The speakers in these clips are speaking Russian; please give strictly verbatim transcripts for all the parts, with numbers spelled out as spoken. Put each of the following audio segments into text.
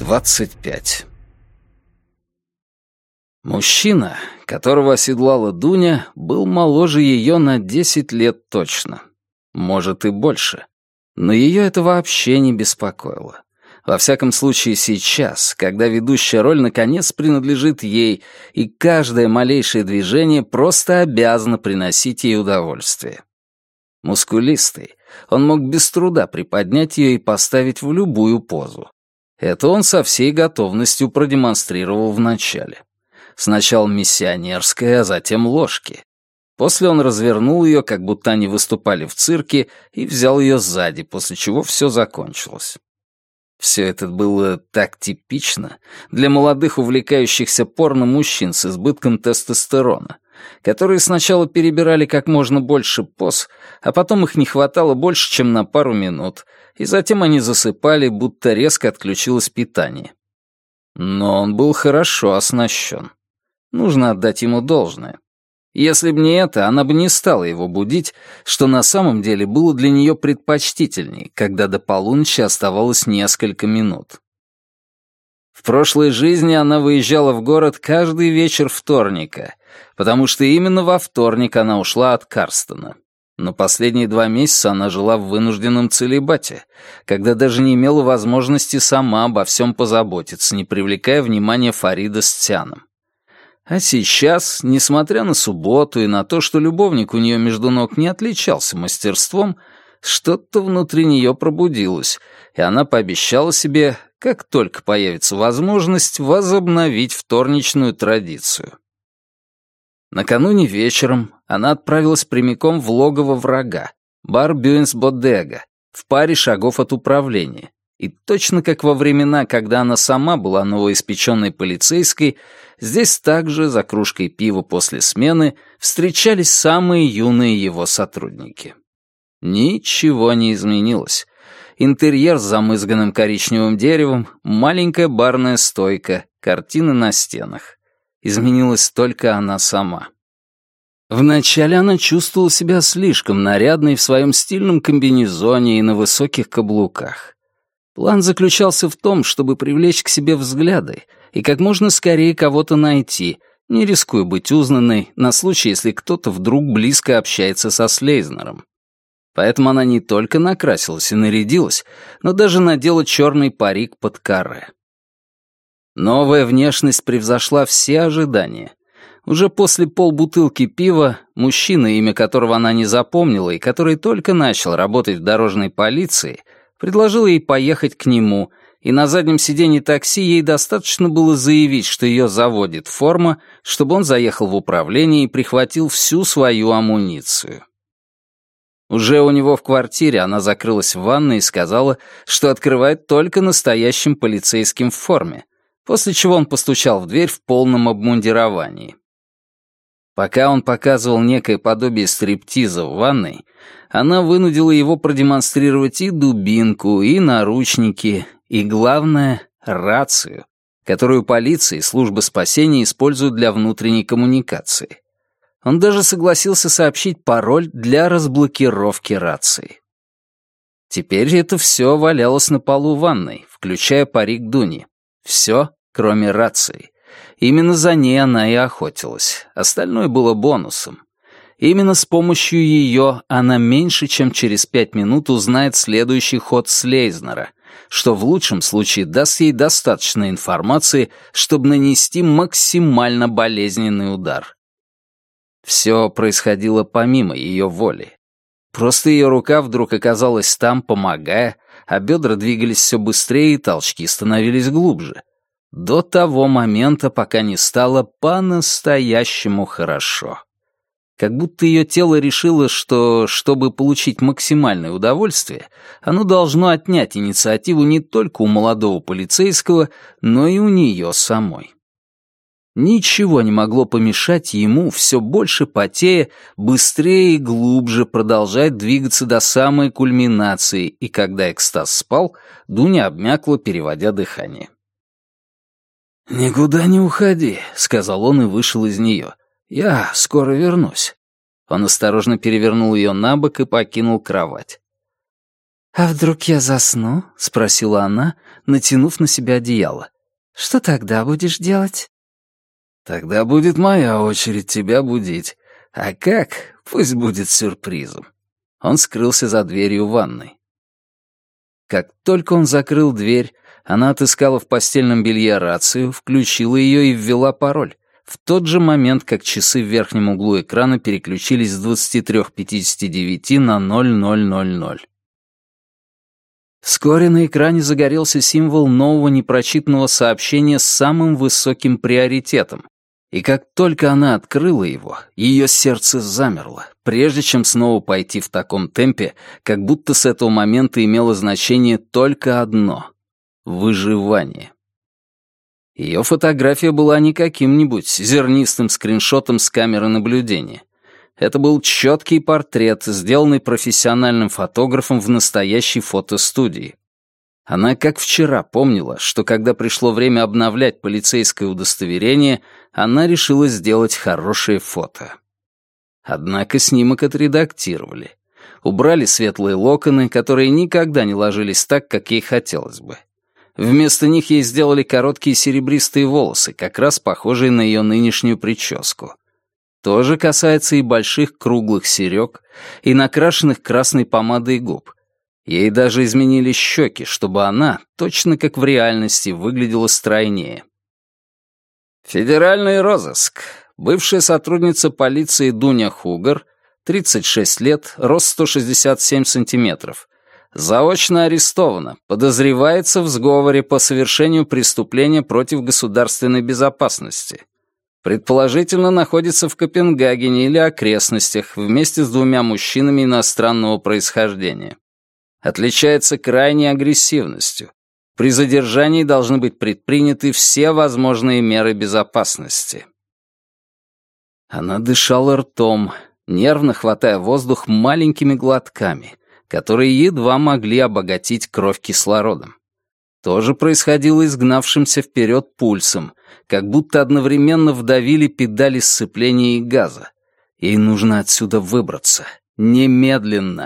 двадцать пять. Мужчина, которого оседлала Дуня, был моложе ее на десять лет точно. Может, и больше. Но ее это вообще не беспокоило. Во всяком случае сейчас, когда ведущая роль наконец принадлежит ей, и каждое малейшее движение просто обязано приносить ей удовольствие. Мускулистый, он мог без труда приподнять ее и поставить в любую позу. Это он со всей готовностью продемонстрировал вначале. Сначала миссионерское, а затем ложки. После он развернул ее, как будто они выступали в цирке, и взял ее сзади, после чего все закончилось. Все это было так типично для молодых увлекающихся порно мужчин с избытком тестостерона, которые сначала перебирали как можно больше поз, а потом их не хватало больше, чем на пару минут, и затем они засыпали, будто резко отключилось питание. Но он был хорошо оснащен. Нужно отдать ему должное. Если б не это, она бы не стала его будить, что на самом деле было для нее предпочтительней, когда до полуночи оставалось несколько минут. В прошлой жизни она выезжала в город каждый вечер вторника, потому что именно во вторник она ушла от Карстена. Но последние два месяца она жила в вынужденном целибате, когда даже не имела возможности сама обо всем позаботиться, не привлекая внимания Фарида с Тяном. А сейчас, несмотря на субботу и на то, что любовник у нее между ног не отличался мастерством, что-то внутри нее пробудилось, и она пообещала себе, как только появится возможность, возобновить вторничную традицию. Накануне вечером она отправилась прямиком в логово врага, бар Бюенс Бодега, в паре шагов от управления. И точно как во времена, когда она сама была новоиспеченной полицейской, здесь также, за кружкой пива после смены, встречались самые юные его сотрудники. Ничего не изменилось. Интерьер с замызганным коричневым деревом, маленькая барная стойка, картины на стенах. Изменилась только она сама. Вначале она чувствовала себя слишком нарядной в своем стильном комбинезоне и на высоких каблуках. План заключался в том, чтобы привлечь к себе взгляды и как можно скорее кого-то найти, не рискуя быть узнанной, на случай, если кто-то вдруг близко общается со Слейзнером. Поэтому она не только накрасилась и нарядилась, но даже надела черный парик под каре. Новая внешность превзошла все ожидания. Уже после полбутылки пива мужчина, имя которого она не запомнила и который только начал работать в дорожной полиции, предложил ей поехать к нему, и на заднем сиденье такси ей достаточно было заявить, что ее заводит форма, чтобы он заехал в управление и прихватил всю свою амуницию. Уже у него в квартире она закрылась в ванной и сказала, что открывает только настоящим полицейским в форме, после чего он постучал в дверь в полном обмундировании. Пока он показывал некое подобие стриптиза в ванной, она вынудила его продемонстрировать и дубинку, и наручники, и, главное, рацию, которую полиция и служба спасения используют для внутренней коммуникации. Он даже согласился сообщить пароль для разблокировки рации. Теперь это все валялось на полу ванной, включая парик Дуни. Все, кроме рации. Именно за ней она и охотилась. Остальное было бонусом. Именно с помощью ее она меньше, чем через пять минут узнает следующий ход Слейзнера, что в лучшем случае даст ей достаточно информации, чтобы нанести максимально болезненный удар. Все происходило помимо ее воли. Просто ее рука вдруг оказалась там, помогая, а бедра двигались все быстрее и толчки становились глубже. До того момента, пока не стало по-настоящему хорошо. Как будто ее тело решило, что, чтобы получить максимальное удовольствие, оно должно отнять инициативу не только у молодого полицейского, но и у нее самой. Ничего не могло помешать ему, все больше потея, быстрее и глубже продолжать двигаться до самой кульминации, и когда экстаз спал, Дуня обмякла, переводя дыхание. «Никуда не уходи», — сказал он и вышел из нее. «Я скоро вернусь». Он осторожно перевернул ее на бок и покинул кровать. «А вдруг я засну?» — спросила она, натянув на себя одеяло. «Что тогда будешь делать?» «Тогда будет моя очередь тебя будить. А как? Пусть будет сюрпризом». Он скрылся за дверью ванной. Как только он закрыл дверь, она отыскала в постельном белье рацию, включила ее и ввела пароль. В тот же момент, как часы в верхнем углу экрана переключились с двадцати трёх пятидесяти девяти на ноль ноль ноль ноль. Вскоре на экране загорелся символ нового непрочитанного сообщения с самым высоким приоритетом. И как только она открыла его, ее сердце замерло, прежде чем снова пойти в таком темпе, как будто с этого момента имело значение только одно — выживание. Ее фотография была не каким-нибудь зернистым скриншотом с камеры наблюдения. Это был четкий портрет, сделанный профессиональным фотографом в настоящей фотостудии. Она как вчера помнила, что когда пришло время обновлять полицейское удостоверение, она решила сделать хорошее фото. Однако снимок отредактировали. Убрали светлые локоны, которые никогда не ложились так, как ей хотелось бы. Вместо них ей сделали короткие серебристые волосы, как раз похожие на ее нынешнюю прическу. То же касается и больших круглых серег, и накрашенных красной помадой губ. Ей даже изменили щеки, чтобы она, точно как в реальности, выглядела стройнее. Федеральный розыск. Бывшая сотрудница полиции Дуня Хугар, тридцать шесть лет, рост сто шестьдесят семь сантиметров. Заочно арестована, подозревается в сговоре по совершению преступления против государственной безопасности. Предположительно, находится в Копенгагене или окрестностях вместе с двумя мужчинами иностранного происхождения. Отличается крайней агрессивностью. При задержании должны быть предприняты все возможные меры безопасности. Она дышала ртом, нервно хватая воздух маленькими глотками, которые едва могли обогатить кровь кислородом. То же происходило и с гнавшимся вперед пульсом, как будто одновременно вдавили педали сцепления и газа. Ей нужно отсюда выбраться. Немедленно.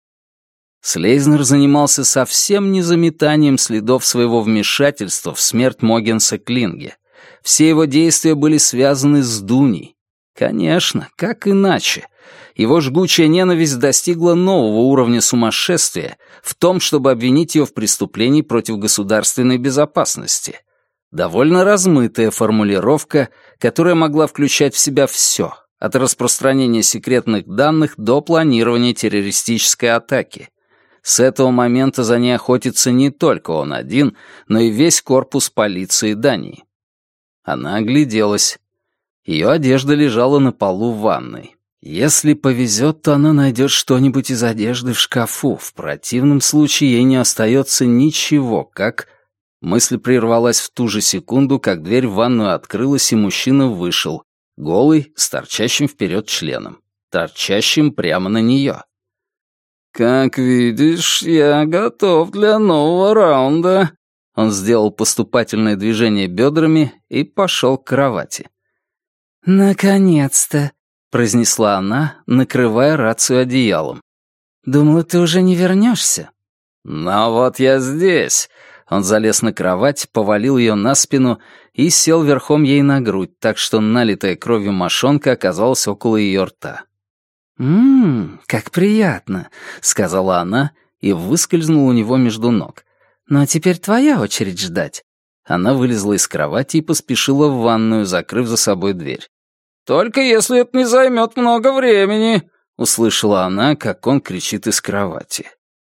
Слейзнер занимался совсем не заметанием следов своего вмешательства в смерть Могенса Клинге. Все его действия были связаны с Дуней. Конечно, как иначе? Его жгучая ненависть достигла нового уровня сумасшествия в том, чтобы обвинить ее в преступлении против государственной безопасности. Довольно размытая формулировка, которая могла включать в себя все, от распространения секретных данных до планирования террористической атаки. С этого момента за ней охотится не только он один, но и весь корпус полиции Дании. Она огляделась. Ее одежда лежала на полу в ванной. Если повезет, то она найдет что-нибудь из одежды в шкафу. В противном случае ей не остается ничего, как... Мысль прервалась в ту же секунду, как дверь в ванную открылась, и мужчина вышел, голый, с торчащим вперед членом, торчащим прямо на нее. «Как видишь, я готов для нового раунда». Он сделал поступательное движение бедрами и пошел к кровати. «Наконец-то», — произнесла она, накрывая рацию одеялом. «Думала, ты уже не вернешься». «Но вот я здесь». Он залез на кровать, повалил ее на спину и сел верхом ей на грудь, так что налитая кровью мошонка оказалась около ее рта. «Ммм, как приятно», — сказала она и выскользнула у него между ног. «Ну а теперь твоя очередь ждать». Она вылезла из кровати и поспешила в ванную, закрыв за собой дверь. «Только если это не займет много времени», — услышала она, как он кричит из кровати.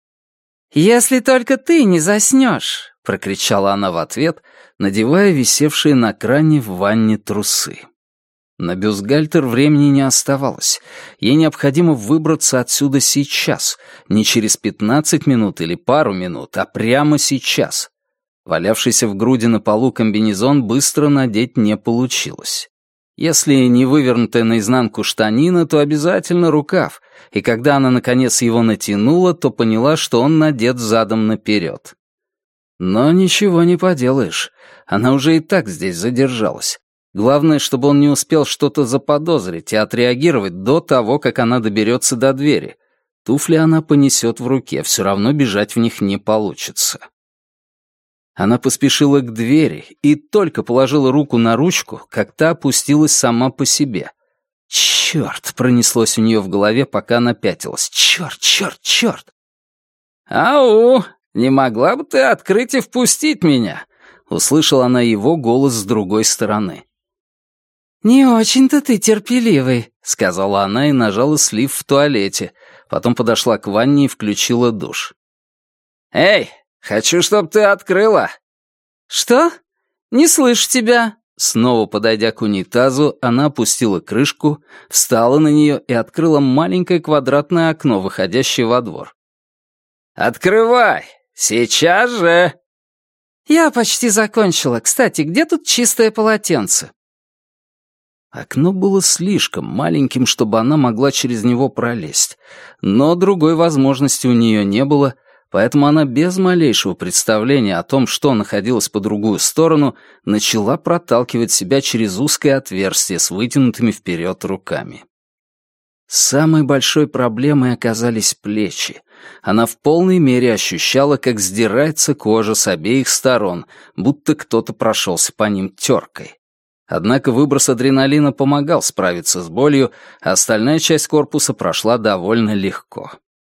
«Если только ты не заснешь», — прокричала она в ответ, надевая висевшие на кране в ванне трусы. На бюстгальтер времени не оставалось. Ей необходимо выбраться отсюда сейчас, не через пятнадцать минут или пару минут, а прямо сейчас. Валявшийся в груди на полу комбинезон быстро надеть не получилось. Если не вывернутая наизнанку штанина, то обязательно рукав, и когда она, наконец, его натянула, то поняла, что он надет задом наперед. Но ничего не поделаешь, она уже и так здесь задержалась. Главное, чтобы он не успел что-то заподозрить и отреагировать до того, как она доберется до двери. Туфли она понесет в руке, все равно бежать в них не получится. Она поспешила к двери и только положила руку на ручку, как та опустилась сама по себе. «Черт!» — пронеслось у нее в голове, пока она пятилась. «Черт, черт, черт!» «Ау! Не могла бы ты открыть и впустить меня?» — услышала она его голос с другой стороны. «Не очень-то ты терпеливый», — сказала она и нажала слив в туалете, потом подошла к ванне и включила душ. «Эй, хочу, чтоб ты открыла!» «Что? Не слышу тебя!» Снова подойдя к унитазу, она опустила крышку, встала на нее и открыла маленькое квадратное окно, выходящее во двор. «Открывай! Сейчас же!» «Я почти закончила. Кстати, где тут чистое полотенце?» Окно было слишком маленьким, чтобы она могла через него пролезть, но другой возможности у нее не было, поэтому она без малейшего представления о том, что находилось по другую сторону, начала проталкивать себя через узкое отверстие с вытянутыми вперед руками. Самой большой проблемой оказались плечи. Она в полной мере ощущала, как сдирается кожа с обеих сторон, будто кто-то прошелся по ним теркой. Однако выброс адреналина помогал справиться с болью, а остальная часть корпуса прошла довольно легко.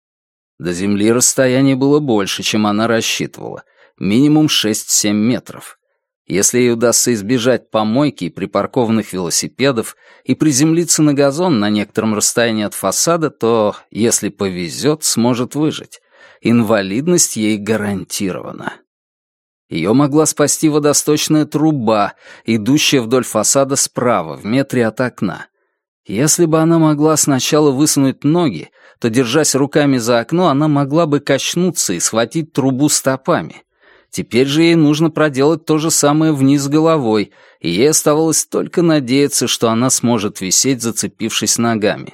До земли расстояние было больше, чем она рассчитывала, минимум шесть-семь метров. Если ей удастся избежать помойки и припаркованных велосипедов и приземлиться на газон на некотором расстоянии от фасада, то, если повезет, сможет выжить. Инвалидность ей гарантирована. Ее могла спасти водосточная труба, идущая вдоль фасада справа, в метре от окна. Если бы она могла сначала высунуть ноги, то, держась руками за окно, она могла бы качнуться и схватить трубу стопами. Теперь же ей нужно проделать то же самое вниз головой, и ей оставалось только надеяться, что она сможет висеть, зацепившись ногами.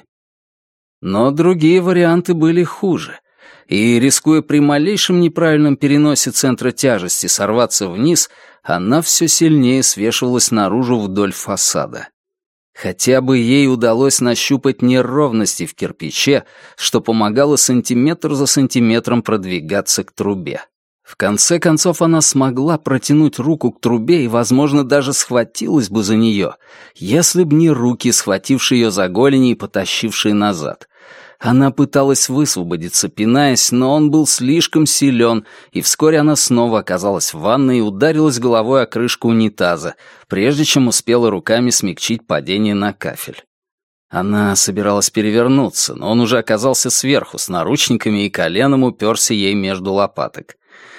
Но другие варианты были хуже. И, рискуя при малейшем неправильном переносе центра тяжести сорваться вниз, она все сильнее свешивалась наружу вдоль фасада. Хотя бы ей удалось нащупать неровности в кирпиче, что помогало сантиметр за сантиметром продвигаться к трубе. В конце концов она смогла протянуть руку к трубе и, возможно, даже схватилась бы за нее, если б не руки, схватившие ее за голени и потащившие назад. Она пыталась высвободиться, пинаясь, но он был слишком силен, и вскоре она снова оказалась в ванной и ударилась головой о крышку унитаза, прежде чем успела руками смягчить падение на кафель. Она собиралась перевернуться, но он уже оказался сверху, с наручниками, и коленом уперся ей между лопаток.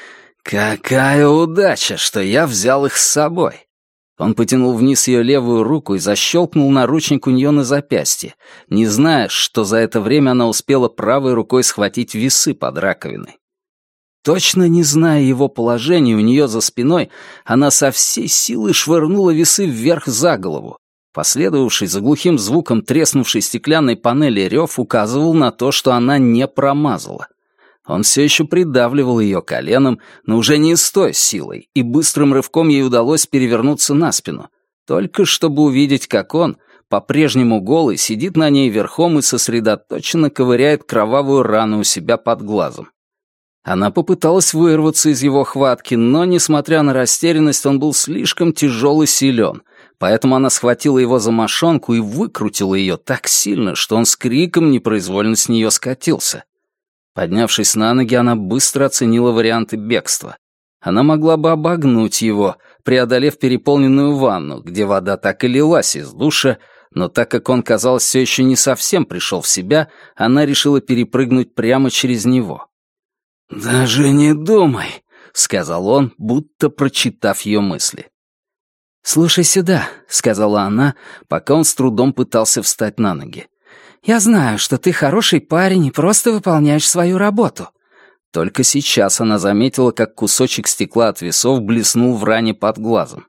«Какая удача, что я взял их с собой!» Он потянул вниз ее левую руку и защелкнул наручник у нее на запястье, не зная, что за это время она успела правой рукой схватить весы под раковиной. Точно не зная его положения у нее за спиной, она со всей силы швырнула весы вверх за голову. Последовавший за глухим звуком треснувшей стеклянной панели рев указывал на то, что она не промазала. Он все еще придавливал ее коленом, но уже не с той силой, и быстрым рывком ей удалось перевернуться на спину, только чтобы увидеть, как он, по-прежнему голый, сидит на ней верхом и сосредоточенно ковыряет кровавую рану у себя под глазом. Она попыталась вырваться из его хватки, но, несмотря на растерянность, он был слишком тяжел и силен, поэтому она схватила его за мошонку и выкрутила ее так сильно, что он с криком непроизвольно с нее скатился. Поднявшись на ноги, она быстро оценила варианты бегства. Она могла бы обогнуть его, преодолев переполненную ванну, где вода так и лилась из душа, но так как он, казалось, все еще не совсем пришел в себя, она решила перепрыгнуть прямо через него. «Даже не думай», — сказал он, будто прочитав ее мысли. «Слушай сюда», — сказала она, пока он с трудом пытался встать на ноги. «Я знаю, что ты хороший парень и просто выполняешь свою работу». Только сейчас она заметила, как кусочек стекла от весов блеснул в ране под глазом.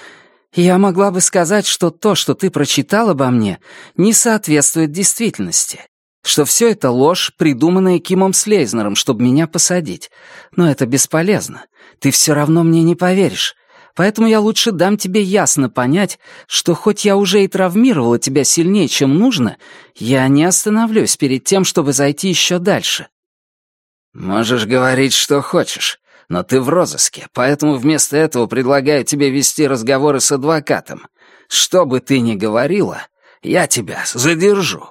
«Я могла бы сказать, что то, что ты прочитал обо мне, не соответствует действительности, что все это ложь, придуманная Кимом Слейзнером, чтобы меня посадить. Но это бесполезно. Ты все равно мне не поверишь. Поэтому я лучше дам тебе ясно понять, что хоть я уже и травмировала тебя сильнее, чем нужно, я не остановлюсь перед тем, чтобы зайти еще дальше». «Можешь говорить, что хочешь, но ты в розыске, поэтому вместо этого предлагаю тебе вести разговоры с адвокатом. Что бы ты ни говорила, я тебя задержу».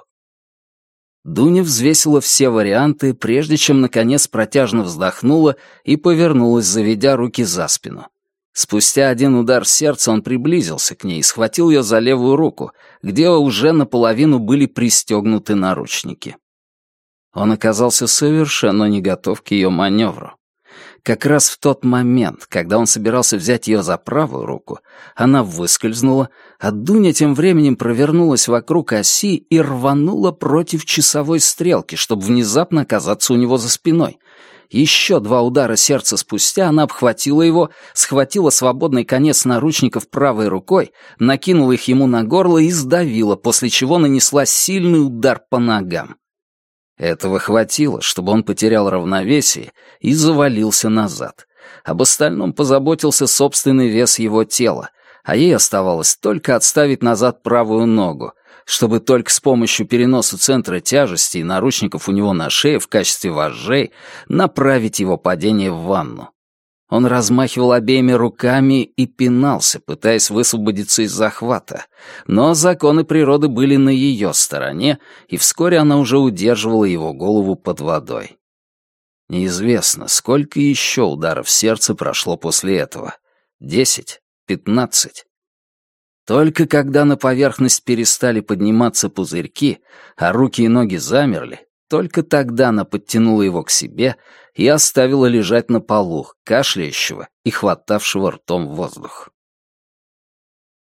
Дуня взвесила все варианты, прежде чем, наконец, протяжно вздохнула и повернулась, заведя руки за спину. Спустя один удар сердца он приблизился к ней и схватил ее за левую руку, где уже наполовину были пристегнуты наручники. Он оказался совершенно не готов к ее маневру. Как раз в тот момент, когда он собирался взять ее за правую руку, она выскользнула, а Дуня тем временем провернулась вокруг оси и рванула против часовой стрелки, чтобы внезапно оказаться у него за спиной. Еще два удара сердца спустя она обхватила его, схватила свободный конец наручников правой рукой, накинула их ему на горло и сдавила, после чего нанесла сильный удар по ногам. Этого хватило, чтобы он потерял равновесие и завалился назад. Об остальном позаботился собственный вес его тела, а ей оставалось только отставить назад правую ногу, чтобы только с помощью переноса центра тяжести и наручников у него на шее в качестве вожжей направить его падение в ванну. Он размахивал обеими руками и пинался, пытаясь высвободиться из захвата. Но законы природы были на ее стороне, и вскоре она уже удерживала его голову под водой. Неизвестно, сколько еще ударов сердца прошло после этого. Десять? Пятнадцать? Только когда на поверхность перестали подниматься пузырьки, а руки и ноги замерли, только тогда она подтянула его к себе и оставила лежать на полу, кашляющего и хватавшего ртом воздух.